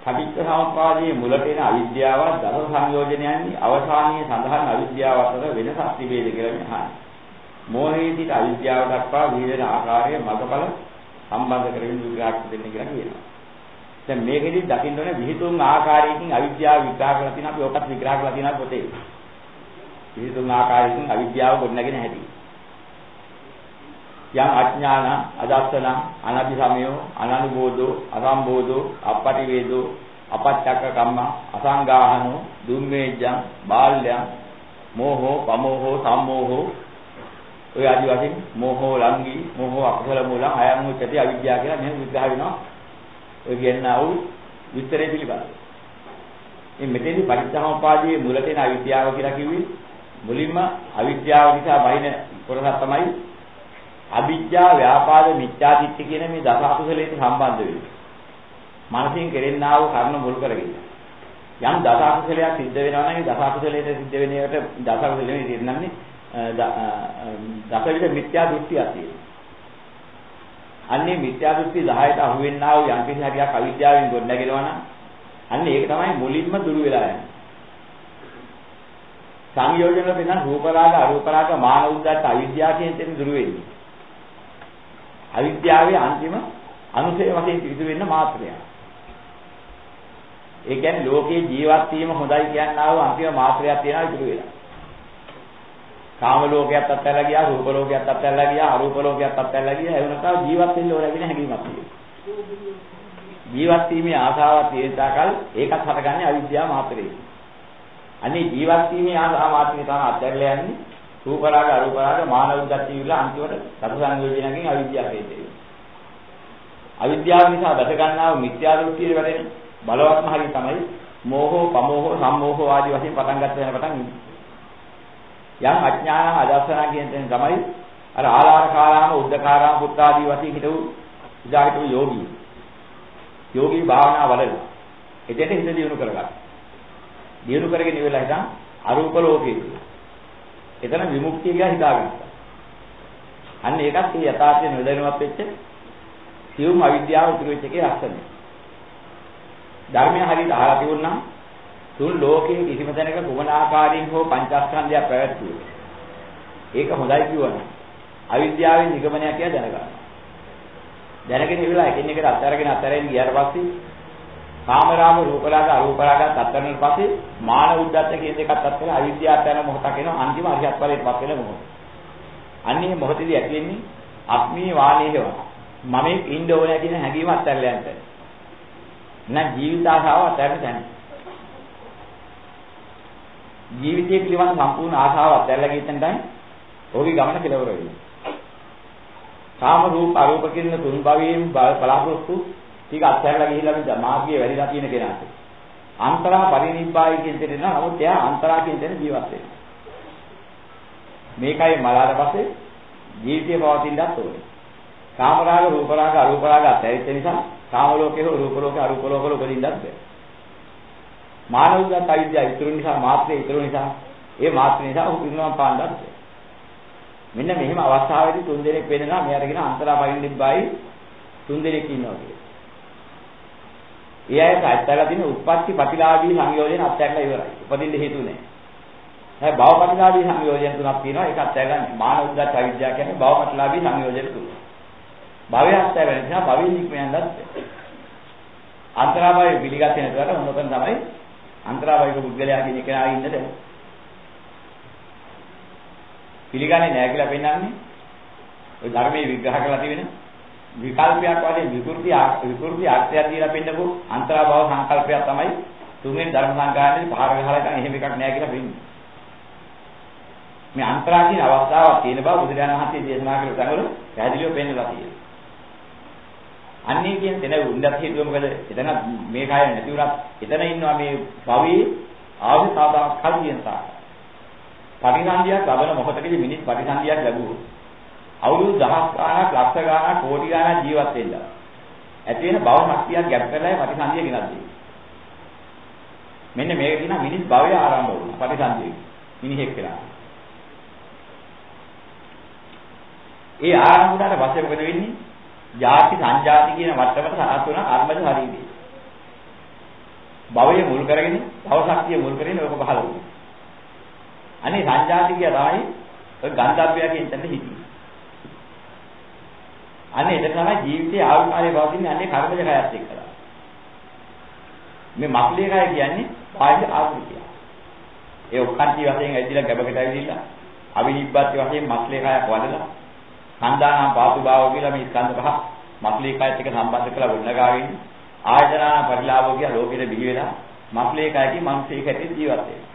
පටිච්චසමුප්පාදයේ මුලට එන අවිද්‍යාව දස සංයෝජනයන්හි අවසානයේ සඳහන් අවිද්‍යාව අතර වෙනසක් තිබේද කියලා මේ අහන්නේ. මෝහයේ සිට අවිද්‍යාව දක්වා විවිධ ආකාරයේ මඟඵල සම්බන්ධ කරගෙන විග්‍රහ දෙන්න කියලා කියනවා. දැන් මේකෙදි දකින්න ඕනේ විහිතුන් ආකාරයකින් අවිද්‍යාව විග්‍රහ කරලා තියෙනවා. අපි ඔකත් විග්‍රහ කරලා තියෙනවා පොතේ. විහිතුන් ආකාරයකින් අවිද්‍යාව ගොඩනගෙන හැටි. යම් අඥාන, අදස්සන, අනභිසමයෝ, අනනුබෝධෝ, අසම්බෝධෝ, අපටිවේදෝ, අපච්චක්ක කම්ම, අසංගාහනෝ, දුම්මේජ්ජං, බාල්‍යං, මෝහෝ, පමෝහෝ, සම්මෝහෝ ඔය ආදි වශයෙන් මෝහෝ ලංගී, මෝහෝ අකුසල මූලං, අයං උච්චති අවිද්‍යාව කියලා මෙහෙම විග්‍රහ වෙනවා. ඔය කියනවා වූ විස්තරය පිළිබඳව. මේ මෙතෙන්දී පටිච්චසමුප්පාදයේ මුලට එන අවිද්‍යාව කියලා කිව්වේ මුලින්ම අවිද්‍යාව නිසා බහින කොටස තමයි අවිද්‍යාව, ව්‍යාපාද, මිත්‍යාදිත්‍ය කියන මේ දස අකුසලයට සම්බන්ධ වෙන්නේ. මනසින් කෙරෙන්නා වූ කර්ම මුල් කරගෙන. යම් දස අකුසලයක් සිද්ධ වෙනවා නම් ඒ දස අකුසලයට සිද්ධ වෙන එකට දස අකුසල නෙවෙයි දෙන්නන්නේ දසවිධ මිත්‍යා දෘෂ්ටියක් තියෙනවා. අන්නේ මිත්‍යා දෘෂ්ටි 10ට අහු වෙන්නා වූ යම් කිසි හරියක් අවිද්‍යාවෙන් ගොඩනගෙනවා නම් අන්න ඒක තමයි මුලින්ම දුරු වෙලා යන්නේ. සංයෝජන වල වෙන රූප රාග, අරූප රාග, මාන උද්දච්ච අවිද්‍යාව කියන තැන දුරු වෙන්නේ. අවිද්‍යාවේ අන්තිම අනුසය වශයෙන් පිටු වෙන්න මාත්‍රය. ඒ කියන්නේ ලෝකේ ජීවත් වීම හොඳයි කියනවා වූ අන්තිම මාත්‍රයක් තියෙනවා ඉතුරු වෙලා. කාම ලෝකයක් අත්හැරලා ගියා, රූප ලෝකයක් අත්හැරලා ගියා, අරූප ලෝකයක් අත්හැරලා ගියා. ඒ වුණාම ජීවත් වෙන්න ඕන කියන හැඟීමක් තියෙනවා. ජීවත් වීමේ ආසාවක් තියෙන තාකල් ඒකත් හටගන්නේ අවිද්‍යාව මාත්‍රේ. අනේ ජීවත් වීමේ ආසාව මාත්‍රේ තමයි අත්හැරලා යන්නේ. රූප රාග, අරූප රාග, මාන උද්දච්ච විලා අන්තිමට සතු සංයෝජනකින් අවිද්‍යාව හේතේ. අවිද්‍යාව නිසා දැක ගන්නා වූ මිත්‍යා දෘෂ්ටියේ වැඩෙන බලවත්ම හරිය තමයි මෝහෝ, පමෝහෝ, සම්මෝහෝ ආදී වශයෙන් පටන් ගන්න වෙන පටන් යම් අඥාන අදර්ශන කියන තැන තමයි අර ආලාරකාරාම, උද්දකාරාම, පුත්තාදී වශයෙන් හිටු ඉදාහිටු යෝගී. යෝගී භාවනා වලදී එතෙට හිත දියුණු කරගන්න. දියුණු කරගෙන ඉවරලා හිටන් අරූප ලෝකයේ. එතන විමුක්තිය කියලා හිතාගන්නවා. අන්න ඒකත් මේ යථාර්ථය නොදැනුවත් වෙච්ච සියුම් අවිද්‍යාව උතුරු වෙච්ච එකේ ලක්ෂණය. ධර්මය හරියට අහලා තිබුණා තුන් ලෝකයේ කිසිම තැනක කුමන ආකාරයෙන් හෝ පංචස්කන්ධයක් පැවැත්වුවේ. ඒක හොඳයි කියවනේ. අවිද්‍යාවෙන් නිගමනය කියලා දැනගන්න. දැනගෙන ඉවරලා එකින් එකට අත්හැරගෙන ගියාට පස්සේ කාමරාම, රූපරාග, අරූපරාගත් අත්හැරෙන පස්සේ මාන උද්දච්ච කියන දෙකත් අත්හැරලා අවිද්‍යාව අත්හැරන මොහොතක් එනවා. අන්තිම අරිහත් ඵලයටපත් වෙන මොහොත. අන්නේ මොහොතේදී ඇති වෙන්නේ අත්මී වාණේව. මම ඉන්න ඕනේ කියන හැඟීම අත්හැරලා යන්න. නැත්නම් ජීවිත ආශාව අත්හැරෙන්න තැන. ජීවිතයේ පිළිබඳ සම්පූර්ණ ආශාව අත්හැරලා ගියන් තමයි ඔහුගේ ගමන කෙලවර වෙන්නේ. කාම රූප අරූප කියන තුන් භවයෙන් බලාපොරොත්තු ටික අත්හැරලා ගිහිල්ලා මේ මාර්ගයේ වැඩිලා තියෙන කෙනාට අන්තරා පරිනිබ්බායි කියන දෙයක් නෑ. නමුත් එයා අන්තරා කියන දෙන ජීවත් වෙනවා. මේකයි මලාට පස්සේ ජීවිතේ පවතින්නත් ඕනේ. කාම රාග, රූප රාග, අරූප රාග අත්හැරිච්ච නිසා කාම ලෝකේ හෝ රූප ලෝකේ, අරූප ලෝකවල උපදින්නත් බැහැ. මානව ගත අවිද්‍යාව ඉතුරු නිසා, මාත්‍රේ ඉතුරු නිසා, ඒ මාත්‍රේ නිසා ඔහු පිරිනවම් පාන්නත් බැහැ. මෙන්න මෙහෙම අවස්ථාවේදී තුන් දෙනෙක් වෙනවා. මෙයාට කියන අන්තරා පරිනිබ්බායි තුන් දෙනෙක් ඉන්නවා කියලා. ඒ අයට අත්හැරලා තියෙන උත්පත්ති ප්‍රතිලාභී සංයෝජන අත්හැරලා ඉවරයි. උපදින්න හේතු නැහැ. හැබැයි භව ප්‍රතිලාභී සංයෝජන තුනක් තියෙනවා. ඒක අත්හැරගන්න. මානව උද්දච්ච අවිද්‍යාව කියන්නේ භව ප්‍රතිලාභී සංයෝජන තුන. භවය අත්හැරෙන නිසා භවෙන් නික්මයන්වත් අන්තරාභය පිළිගත්තේ නැතුවට මොනතන තමයි අන්තරාභයක පුද්ගලයා කියන එක ආයි ඉන්නද? පිළිගන්නේ නැහැ කියලා පෙන්නන්නේ ඔය ධර්මයේ විග්‍රහ කරලා තියෙන විකල්පයක් වශයෙන් විකෘති අර්ථයක් දීලා පෙන්නකෝ අන්තරාභව සංකල්පයක් තමයි තුන්වෙනි ධර්ම සංගායනයේ පහර ගහලා ඉතින් එහෙම එකක් නැහැ කියලා පෙන්නන්නේ. මේ අන්තරා කියන අවස්ථාවක් තියෙන බව බුදුරජාණන් වහන්සේ දේශනා කළ තැනවල පැහැදිලිව පෙන්නලා තියෙනවා. අන්නේ කියන තැන උන්නත් හේතුව මොකද? එතන මේ කය නැති වුණත් එතන ඉන්නවා මේ භවයේ ආවි සාදාක් කල් කියන සා. පරිසන්දියක් ලබන මොහොතකදී මිනිස් පරිසන්දියක් ලැබුවොත් අවුරුදු දහස් ගාණක්, ලක්ෂ ගාණක්, කෝටි ගාණක් ජීවත් වෙන්න. ඇති වෙන භව ශක්තියක් ගැප් කරලා පරිසන්දිය ගෙනත් දෙන්නේ. මෙන්න මේක කියන මිනිස් භවය ආරම්භ වුණා පරිසන්දිය. මිනිහෙක් කියලා. ඒ ආරම්භ වුණාට පස්සේ මොකද වෙන්නේ? ජාති සංජාති කියන වට්ටමට සාතුන අර්මද හරියදී. භවය මුල් කරගෙන භව ශක්තිය මුල් කරගෙන ඔක පහළ වුණා. අනේ සංජාතිකය තමයි ඔය ගන්ධබ්බය කියන තැන හිටියේ. අනේ ඒක තමයි ජීවිතයේ ආකාරයේ පවතින අනේ කර්මජ කයත් එක්කලා. මේ මක්ලිය කය කියන්නේ බාහිර ආකෘතිය. ඒ ඔක්කාන්ති වශයෙන් ඇවිදලා ගැබකට ඇවිදලා අවිනිබ්බත්ති වශයෙන් මක්ලිය කයක් වඩලා සංදානම් පාතු භාව කියලා මේ ස්කන්ධ පහ මක්ලිය කයත් එක්ක සම්බන්ධ කරලා වුණාගාවින් ආයතනා පරිලාභෝ කියලා ලෝකෙට බිහි වෙලා මක්ලිය කයකින් මනුස්සයෙක් හැටියට ජීවත් වෙනවා.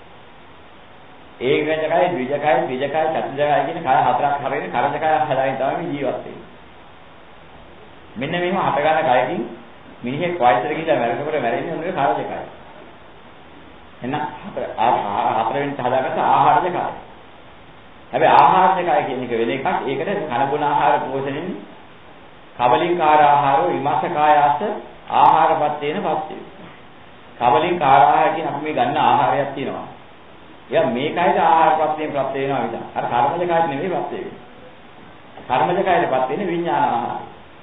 ඒකජකය, ද්විජකය, ත්‍රිජකය, චතුජකය කියන කය හතරක් හරිනේ කරජකය හදාගෙන තමයි ජීවත් වෙන්නේ. මෙන්න මේව හට ගන්න කයකින් මිනිහෙක් වයසට ගිහිල්ලා මැරෙනකොට මැරෙන්නේ ඔන්නේ කරජකය. එහෙනම් හතරවෙනි හදාගත්ත ආහාරජ කය. හැබැයි ආහාරජ කය කියන එක වෙන එකක්. ඒකට කන බොන ආහාර පෝෂණයෙන් කබලින්කාර ආහාරෝ විමර්ශකායාස ආහාරපත් වෙන පස්සේ. කබලින්කාර ආහාර කියන අපි මේ ගන්න ආහාරයක් තියෙනවා. එයා මේකයිද ආහාරපත් වෙන ප්‍රත්‍ය වෙනවා විතර. අර කර්මජ කයට නෙමෙයි ප්‍රත්‍ය වෙන්නේ. කර්මජ කයටපත් වෙන්නේ විඥාන ආහාරය.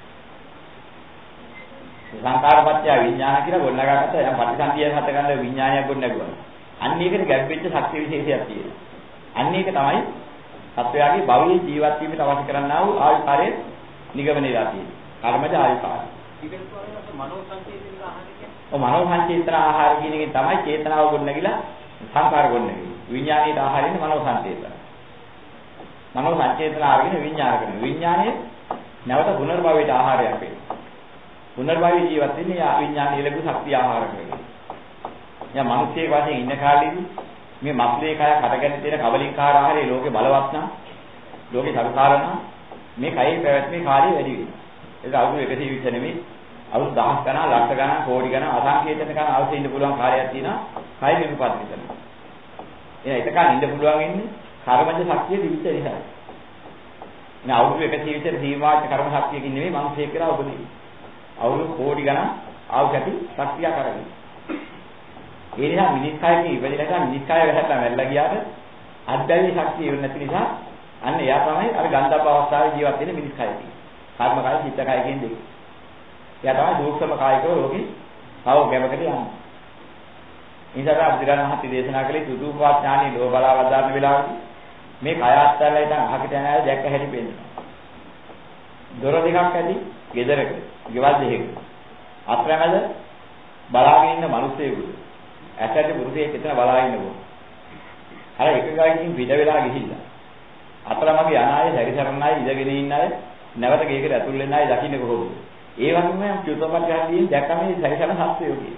සංකාරපත්‍ය විඥාන කියලා ගොඩනගාගත්ත දැන් පටිසන්ධිය හත ගන්න විඥානයක් ගොඩනගුවා. අන්න ඒකට ගැබ්වෙච්ච ශක්ති විශේෂයක් තියෙනවා. අන්න ඒක තමයි සත්වයාගේ භවයේ ජීවත් වීමට අවශ්‍ය කරන්නා වූ ආකාරයේ නිගමනයලා තියෙන්නේ. කර්මජ ආයකාරය. මනෝ සංචේතන ආහාර කියන්නේ. ඔව් මනෝ සංචේතන ආහාර කියන එකෙන් තමයි චේතනාව ගොඩනගිලා සංකාර ගොඩනගන්නේ. විඥානයේ ආහාරයෙන් මනෝ සංචේතන. මනෝ සංචේතන ආහාරයෙන් විඥාන කරනවා. විඥානයේ නැවත පුනර්භවයට ආහාරයක් වෙනවා. පුනර්භවී ජීවත් වෙන්නේ යා විඥානීය ලැබු ශක්තිය ආහාර කරගෙන. යා මිනිස්සේ වශයෙන් ඉන්න කාලෙදී මේ මස්ලේ කය කටගෙන තියෙන කබලින්කාර ආහාරයේ ලෝකේ බලවත් නම් ලෝකේ සරුකාරණ මේ කයේ පැවැත්මේ කාර්යය වැඩි වෙනවා. ඒක අවුරුදු 120 නෙමෙයි අවුරුදු 1000 ගණන් ලක්ෂ ගණන් කෝටි ගණන් අසංකේතන ගණන් අවශ්‍ය ඉන්න පුළුවන් කාර්යයක් තියෙනවා. කය විපත් කරනවා. එහෙනම් ඒකකන් ඉන්න පුළුවන් ඉන්නේ කර්මජ ශක්තිය දිවිච්ච නිසා. ඉතින් අවුරුදු 120 සීමාවට කර්ම ශක්තියකින් නෙමෙයි මිනිස්සේ කියලා උපදින්නේ. අවුරුදු කෝටි ගණන් ආවකටි ශක්තිය කරගෙන. ඒ නිසා මිනිස් කයකින් ඉපදිලා ගන්න මිනිස් කය වැහැලා මැරලා ගියාට අද්දැවි ශක්තිය වෙන්නේ නැති නිසා අන්න එයා තමයි අර ගන්ධබ්බ අවස්ථාවේ ජීවත් වෙන මිනිස් කයකින්. කර්ම කය, චිත්ත කය කියන දෙක. එයා තමයි දුක්ඛම කායිකව රෝගී තව ගැබකට යන්නේ. ඉතින් අර මහත්ති දේශනා කළේ සුදුපාත් ඥානී ලෝභ බලා වදාරන වෙලාවදී මේ කය අත්හැරලා ඉතින් අහකට යන අය දැක්ක හැටි පෙන්නනවා. දොර දෙකක් ඇති ගෙදරක, ගෙවල් දෙකක. අත්‍රමැද බලාගෙන ඉන්න මිනිස්සෙකුට ඇටට පුරුෂයෙක් එතන බලාගෙන ඉන්නකො. අර එක ගායකින් පිට වෙලා ගිහිල්ලා. අතරමගේ යන අය, සැරිසරන අය, ඉඳගෙන ඉන්න අය, නැවත ගේකට ඇතුල් වෙන අය දකින්න කොහොමද? ඒ වගේම චුතපත්‍යයන්දී දැක්කම මේ සැරිසරන සත්‍යය කියන්නේ.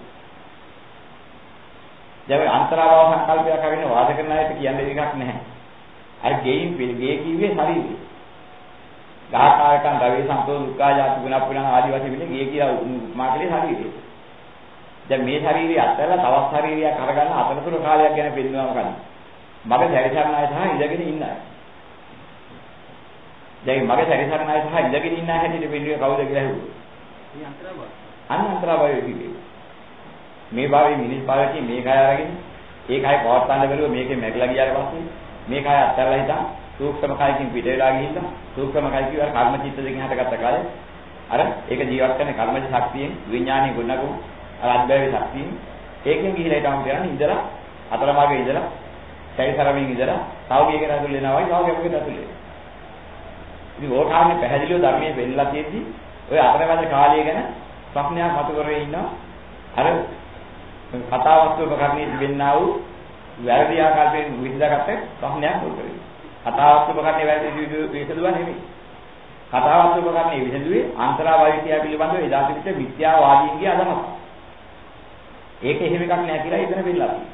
දැන් අන්තරාභව සංකල්පයක් හරින වාද කරන අයට කියන්නේ එකක් නැහැ. අර ගේ කිව්වේ ශරීරය. ගාථායකන් ගවේ සම්පූර්ණ දුක්ඛාජාති ගුණ පුණා ආදි වශයෙන් මෙන්න ගේ කියලා උපමා කළේ ශරීරය. දැන් මේ ශරීරය අත්හැරලා තවත් ශරීරයක් අරගන්න අතරතුර කාලයක් ගැන පෙන්නනවා මොකද? මගේ සැරිසරන අය සහ ඉඳගෙන ඉන්න අය. දැන් මගේ සැරිසරන අය සහ ඉඳගෙන ඉන්න අය හැටියට පෙන්නුවේ කවුද කියලා හෙව්වොත්? මේ අන්තරාභව. අන්තරාභවය කිව්වේ. මේ භාවයේ මිනිස් භාවයේ මේ කය අරගෙන ඒ කය පවත්වන්න බැලුව මේකෙන් මැරිලා ගියාට පස්සේ මේ කය අත්හැරලා හිටන් සූක්ෂම කයකින් පිට වෙලා ගිහිල්ලා සූක්ෂම කය කියවර කර්ම චිත්ත දෙකෙන් හටගත්ත කාලේ අර ඒක ජීවත් කරන කර්මජ ශක්තියෙන් විඥානීය ගුණකෝ අර අද්භවයේ ශක්තියෙන් ඒකෙන් ගිහිලා ඊටම කරන්නේ ඉඳලා අතරමාගේ ඉඳලා සැරිසරමින් ඉඳලා තව ගේකට ඇතුල් වෙනවා වගේ තව ගේකට ඇතුල් වෙනවා. ඉතින් ඕකාන්නේ පැහැදිලිව ධර්මයේ වෙන්නලා තියෙද්දි ඔය අතරමැද කාලය ගැන ප්‍රශ්නයක් මතු කරගෙන ඉන්නවා. අර කතාවස්තු උපකරණයේ තිබෙනා වූ වැරදි ආකාරයෙන් විසඳගත්ත ප්‍රශ්නයක් උත්තරේ. කතාවස්තු උපකරණයේ වැරදි විසඳුවා නෙමෙයි. කතාවස්තු උපකරණයේ විසඳුවේ අන්තරාභාවිකය පිළිබඳව එදා තිබිච්ච මිත්‍යාවාදීන්ගේ අදහස. ඒක එහෙම එකක් නෑ කියලා ඉතන වෙන්නලා තියෙනවා.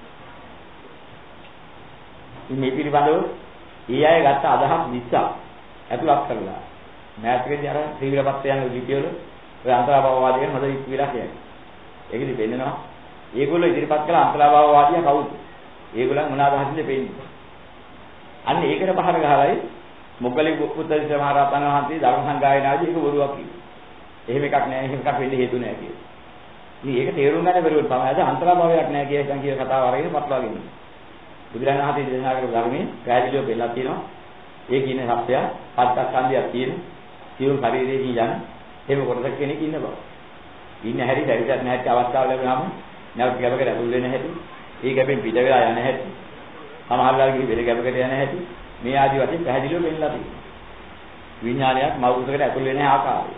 මේ පිළිබඳව ඒ අය ගත්ත අදහස් නිසා ඇතුළත් කරලා මෑතකදී අර ත්‍රිවිධපත්ත යන ලිපිවල ඔය අන්තරාභාවවාදයෙන් හොඳ විලා කියන්නේ. ඒකෙදි වෙන්නනවා ඒගොල්ලෝ ඉදිරිපත් කළ අන්තරාභාවවාදියා කවුද? ඒගොල්ලන් මොන අදහසින්ද පෙන්නේ? අන්න ඒකට පහර ගහලායි මොග්ගලී පුත්තිස්ස මහ රහතන් වහන්සේ ධර්ම සංගායනාවේදී ඒක බොරුවක් කිව්වා. එහෙම එකක් නෑ, එහෙම එකක් වෙන්න හේතු නෑ කියලා. ඉතින් ඒක තේරුම් ගන්න බැරුව තමයි අද අන්තරාභාවයක් නෑ කියන කතාව අරගෙන පටලවාගෙන ඉන්නේ. බුදුරජාණන් වහන්සේ දේශනා කරපු ධර්මයේ පැහැදිලිව පෙන්නලා තියෙනවා. ඒ කියන සත්‍යය පස්සක්ඛන්ධයක් තියෙන සියුම් ශරීරයේ යන එහෙම කොටසක් කෙනෙක් ඉන්න බව. ඉන්න හැටි දැරිසත් නැහැටි අවස්ථාව ලැබුණාම නැවත ගැබකට ඇතුල් වෙන හැටි, ඒ ගැබෙන් පිට වෙලා යන හැටි, සමහරවල් ගිහි වෙන ගැබකට යන හැටි මේ ආදි වශයෙන් පැහැදිලිව පෙන්නලා තියෙනවා. විඥානයක් මෞර්තිකට ඇතුල් වෙන ආකාරය.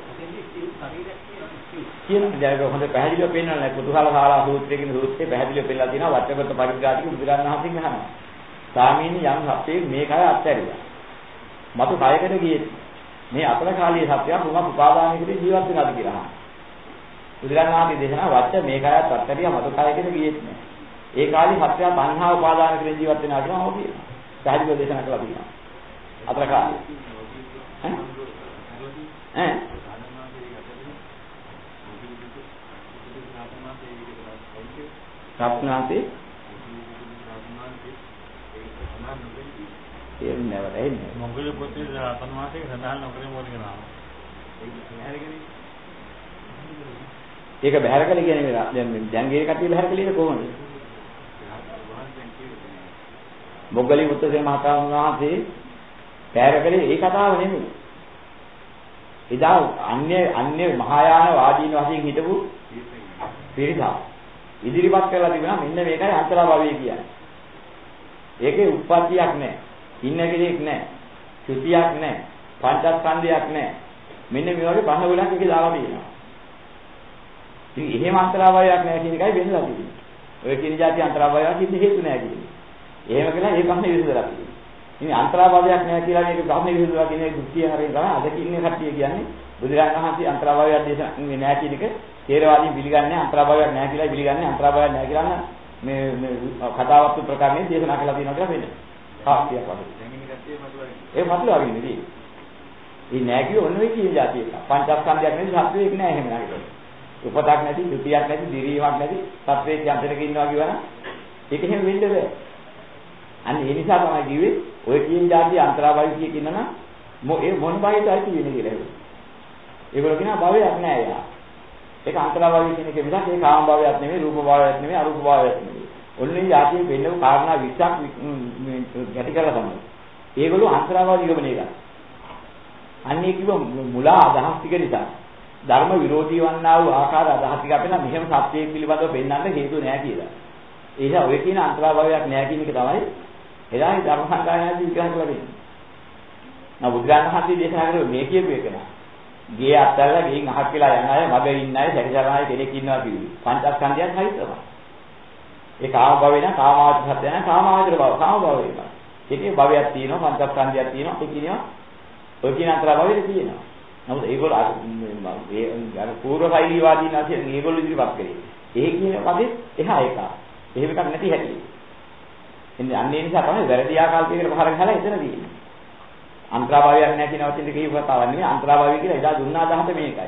කියන දැනග හොඳ පැහැදිලිව පෙන්නනවා නේ කුතුහල ශාලා සූත්‍රයේ කියන සූත්‍රයේ පැහැදිලිව පෙන්නලා තියෙනවා වචකගත පරිග්‍රාහික බුදුරණන් වහන්සේ කියනවා. සාමීනි යම් සත්‍යයේ මේ කය අත්හැරියා. මතු කයකට ගියේ මේ අතල කාලීය සත්‍යය මොකක් උපාදානයකට ජීවත් වෙනවද කියලා. බුදුරණන් වහන්සේ දේශනා වච්ච මේ කයත් අත්හැරියා මතු කයකට ගියේත් නෑ. ඒ කාලේ සත්‍යය තණ්හා උපාදානයකට ජීවත් වෙනවා කියලා හොම කියනවා. පැහැදිලිව දේශනා කළා තියෙනවා. අතල කාලේ ඈ රත්නාන්තේ එන්නේ නැහැ එන්නේ මොංගල පොතේ රතන මාසේ සඳහන් නොකරේ මොකද කියනවා ඒක බහැර කළ කියන්නේ දැන් ගේ කටිය බහැර කළේ කොහොමද මොග්ගලී මුත්තේ මහතා වහන්සේ බහැර කළේ ඒ කතාව නෙමෙයි එදා අන්‍ය මහායාන වාදීන් වශයෙන් හිටපු පිරිසක් ඉදිරිපත් කරලා තිබුණා මෙන්න මේකයි අන්තරාභවය කියන්නේ. ඒකේ උප්පත්තියක් නැහැ. ඉන්න කෙනෙක් නැහැ. චුතියක් නැහැ. පංචස්කන්ධයක් නැහැ. මෙන්න මේ වගේ පහ ගොඩක් එකේ දාලා තියෙනවා. ඉතින් එහෙම අන්තරාභවයක් නැහැ කියන එකයි වෙන්නලා තියෙන්නේ. ඔය කියන જાති අන්තරාභවයක් කිසි හේතු නැහැ කියන්නේ. එහෙම කියලා ඒ පහනේ විසඳලා තියෙන්නේ. ඉතින් අන්තරාභවයක් නැහැ කියලා මේක පහනේ විසඳලා කියන දුක්ඛය හරියට තමයි අද කියන්නේ කට්ටිය කියන්නේ බුදුරජාණන් වහන්සේ අන්තරාභවයක් දේශනා නැහැ කියන එක තේරවාදී පිළිගන්නේ අන්තරාභවයක් නැහැ කියලා පිළිගන්නේ අන්තරාභවයක් නැහැ කියලා මේ කතාවත් ප්‍රකාරයෙන් දේශනා කළා තියෙනවා කියලා වෙන්නේ. කාක්තියක් වගේ. ඒ මතලු අරින්නේ නේ. මේ නැහැ කිය ඔන්න ඔය කියන જાතිය එක. පංචස්කන්ධයක් නෙවෙයි සත්වයක් නෑ එහෙම නේද? උපතක් නැති, ත්‍ෘතියක් නැති, දිරීමක් නැති සත්වයක් යන්ත්‍රයක ඉන්නවා කියවනම් ඒක එහෙම වෙන්න බෑ. අන්න ඒ නිසා තමයි කිව්වේ ඔය කියන જાතිය අන්තරාභවය කියනනම් ඒ මොන භවයටයි තියෙන්නේ කියලා. ඒගොල්ලෝ කියනවා භවයක් නෑ යා. ඒක අන්තරාභවය කියන එක විතරක් ඒ කාම භවයක් නෙමෙයි, රූප භවයක් නෙමෙයි, අරූප භවයක් නෙමෙයි. ඔන්නේ જાතියේ වෙන්නව කාරණා 20ක් ගැටි කරලා තමයි. ඒගොල්ලෝ අන්තරාභවය නිගමනය කරා. අන්නේ කිව්ව මුලා අදහස් ටික නිසා ධර්ම විරෝධී වන්නා වූ ආකාර අදහස් ටික අපේ නම් මෙහෙම සත්‍යයක් පිළිබඳව පෙන්වන්න හේතු නෑ කියලා. ඒ නිසා ඔය කියන අන්තරාභවයක් නෑ කියන එක තමයි එදායි ධර්ම සංගායනාදී විග්‍රහ කරලා දෙන්නේ. නමුත් බුදුරජාණන් වහන්සේ දේශනා කරේ මේ කියපු එක නා. ගේ අත්හැරලා ගෙයින් අහක් කියලා යන අය, මගේ ඉන්න අය, සැරිසරන අය කෙනෙක් ඉන්නවා කිව්වේ. පංචස්කන්ධයන් හරි තමයි. ඒ කාම භවේ නා කාමාවචර සත්‍ය නා කාමාවචර භව, කාම භවේ එක. ඒකේ භවයක් තියෙනවා, පංචස්කන්ධයක් තියෙනවා, ඒ කියනවා ඔය කියන අන්තර භවෙට තියෙනවා. නමුත් ඒගොල්ලෝ අර පූර්ව ශෛලීවාදීන් නැතිව ඒගොල්ලෝ ඉදිරිපත් කරේ. ඒ කියන පදේ එහා එක. එහෙම එකක් නැති හැටි. එන්නේ අන්නේ නිසා තමයි වැරදි ආකල්පයකට පහර ගහලා එතන තියෙන්නේ. අන්තරාභාවයක් නැහැ කියන වචනේ කියව කතාවක් නෙමෙයි අන්තරාභාවය කියලා එදා දුන්නා අදහස මේකයි.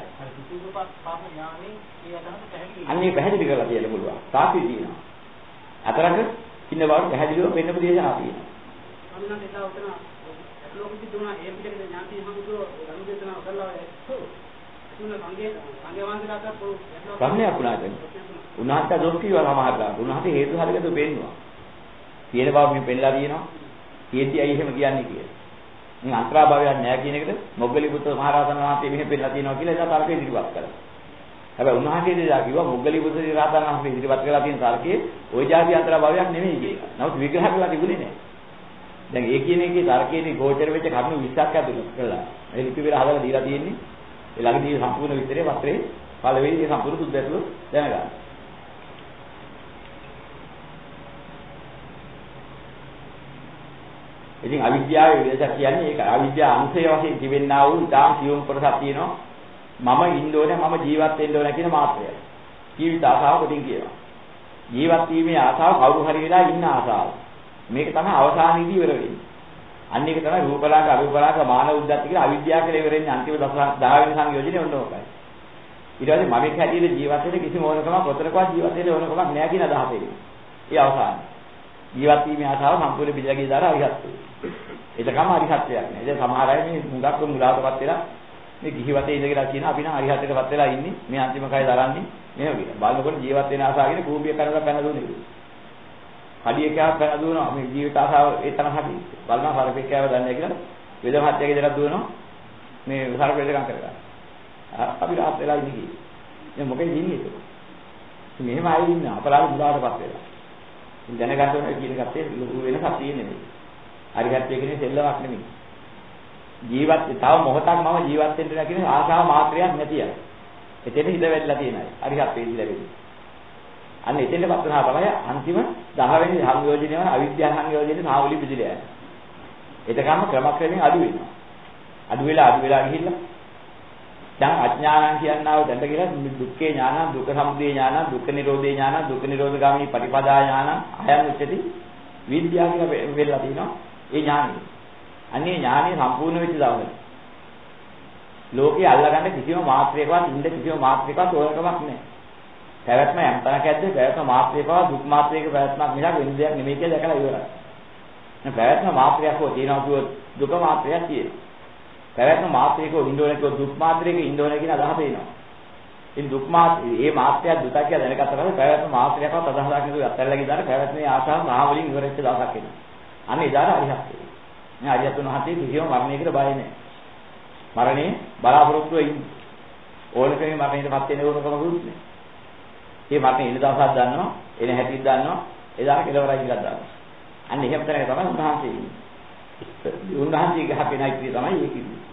අන්නේ පැහැදිලි කරලා තියෙන්න පුළුවන්. සාපි තියෙනවා. අතරක ඉන්න බව පැහැදිලිව වෙන්න ප්‍රදේශනා තියෙනවා. අන්න එදා උතන ලෝකෙදි දුනා ඒ පිටකේ ඥාති හමුදෝ ගනුදෙනුව කරලා තුන සංගේ වන්දනාට පුළුවන්. ප්‍රශ්නයක් උනාට. උනාට දොස් කියවා සමහරලා. උනාට හේතු හරියට පෙන්නවා. කියන බව මේ පෙන්නලා තියෙනවා. කීයටි අය එහෙම කියන්නේ කියලා. මේ අන්තරාභාවයක් නැහැ කියන එකට මොග්ගලී පුත්‍ර මහරහතන් වහන්සේ මෙහෙ පෙන්නලා තියෙනවා කියලා එදා තර්කේ ඉදිරිපත් කළා. හැබැයි උන්වහන්සේ දෙදා කිව්වා මොග්ගලී පුත්‍ර රහතන් වහන්සේ ඉදිරිපත් කරලා තියෙන තර්කයේ ওই જાති අන්තරාභාවයක් නෙමෙයි කියලා. නමුත් විග්‍රහ කරලා තිබුණේ නැහැ. දැන් ඒ කියන එකේ තර්කයේදී ගෝචර වෙච්ච කරුණු 20ක් ඇතුළත් කළා. ඒ ලිපි වල හදලා දීලා තියෙන්නේ. ඒ ළඟදී සම්පූර්ණ විස්තරේ පත්‍රේ පළවෙනි සම්පූර්ණ සුද්ධ ඇතුළත් දැනගන්න. ඉතින් අවිද්‍යාවේ විදේශ කියන්නේ ඒක. අවිද්‍යාව අංශය වශයෙන් තිබෙන්නා වූ ඊටාම් සියුම් කොටසක් තියෙනවා. මම ඉන්න ඕනේ, මම ජීවත් වෙන්න ඕනේ කියන මාත්‍රයයි. ජීවිත ආසාව කොටින් කියනවා. ජීවත් වීමේ ආසාව කවුරු හරි වෙලා ඉන්න ආසාව. මේක තමයි අවසානයේදී ඉවර වෙන්නේ. අන්න ඒක තමයි රූපලාංග, අරූපලාංග, මානව උද්දච්ච කියලා අවිද්‍යාව කියලා ඉවර වෙන්නේ අන්තිම 10 වෙනි සංයෝජනේ ඔන්න ඕකයි. ඊට පස්සේ මම එක්ක හැටියට ජීවත් වෙන්න කිසිම ඕනකමක් කොතරකවත් ජීවත් වෙන්න ඕනකමක් නැහැ කියන අදහස එන්නේ. ඒ අවසානයේ. ජීවත් වීමේ ආසාව සම්පූර්ණ පිළිගිය දාලා අරිහත් වෙනවා. ඒකම අරිහත්ත්වයක් නෑ. දැන් සමහර අය මේ මුගක් මුලාවටපත් වෙලා මේ ගිහි වතේ ඉඳලා කියන අපි නම් අරිහත්ත්වයටපත් වෙලා ඉන්නේ. මේ අන්තිම කය දරන්නේ මෙහෙම කියලා. බලනකොට ජීවත් වෙන ආසාවගෙන කූඹිය කරලා පැන දුන්නේ. කඩියකව පැන දුවනවා. මේ ජීවිත ආසාව ඒ තරම් හරි. බලනවා හරපෙක්කව දන්නේ කියලා වේදමහත්යගේ දරක් දුවනවා. මේ හරපෙල්ලකම් කරගන්න. අපි රාත් වෙලා ඉන්නේ කි. දැන් මොකද ඉන්නේ ඒක? මෙහෙම අය ඉන්න අපරාධ මුලාටපත් වෙලා. ඉතින් දැනගන්න ඕනේ කියන කත්තේ ලොකු වෙනසක් තියෙන්නේ නෙමෙයි. හරියට කියන්නේ සෙල්ලමක් නෙමෙයි. ජීවත් තව මොහොතක් මම ජීවත් වෙන්න කියලා කියන ආශාව මාත්‍රයක් නැතිය. එතෙන් හිත වෙලා තියෙනයි. හරියට වේදිලා වෙන්නේ. අන්න එතෙන්ට පත් වෙනවා තමයි අන්තිම 10 වෙනි සංයෝජනය වන අවිද්‍යා සංයෝජනේ සාවලි පිළිදලා යනවා. එතකම ක්‍රමක්‍රමයෙන් අඩු වෙනවා. අඩු වෙලා ගිහිල්ලා දැන් අඥානං කියනවා දැන්ට කියලා දුක්ඛේ ඥාන, දුක්ඛ සමුදය ඥාන, දුක්ඛ නිරෝධේ ඥාන, දුක්ඛ නිරෝධ ගාමිනී පටිපදා ඥාන අයන් උච්චති විද්‍යාව කියලා වෙලා තිනවා. ඒ ඥානෙ. අන්නේ ඥානෙ සම්පූර්ණ වෙච්ච දවසේ ලෝකේ අල්ලගන්න කිසිම මාත්‍රයකවත් ඉන්න කිසිම මාත්‍රයකවත් ඕනකමක් නැහැ. පැවැත්ම යම් තැනක ඇද්ද පැවැත්ම මාත්‍රයකවත් දුක් මාත්‍රයක පැවැත්මක් මිසක් වෙන දෙයක් නෙමෙයි කියලා දැකලා ඉවරයි. දැන් පැවැත්ම මාත්‍රයක් හෝ තියෙනවා කිව්වොත් දුක මාත්‍රයක් තියෙනවා. පැවැත්ම මාත්‍රයක ඉන්නෝනේ කිව්වොත් දුක් මාත්‍රයක ඉන්නෝනේ කියන අදහස එනවා. ඉතින් දුක් මාත්‍රේ මේ මාත්‍රය දුක කියලා දැනගත්තා පස්සේ පැවැත්ම මාත්‍රයකවත් අදහසක් නෙවෙයි අත්හැරලා ගිහලා පැවැත්මේ ආශාව මහවලින් ඉවරෙච්ච දවසක් එනවා. අන්න එදාට අරිහත් වෙනවා. මේ අරිහත් වුණාට කිසිම මරණයකට බය නැහැ. මරණේ බලාපොරොත්තු වෙන්නේ. ඕනකම මරණයටපත් වෙන ඕනකමකුත් නැහැ. මේ මරණේ ඉන්න දවසක් දන්නවා, එන හැටිත් දන්නවා, එදාට කෙලවරයි කියලා දන්නවා. අන්න එහෙම තැනක තමයි උන්වහන්සේ ඉන්නේ. උන්වහන්සේ ගහපෙනයි කිය තමයි ඒක ඉන්නේ.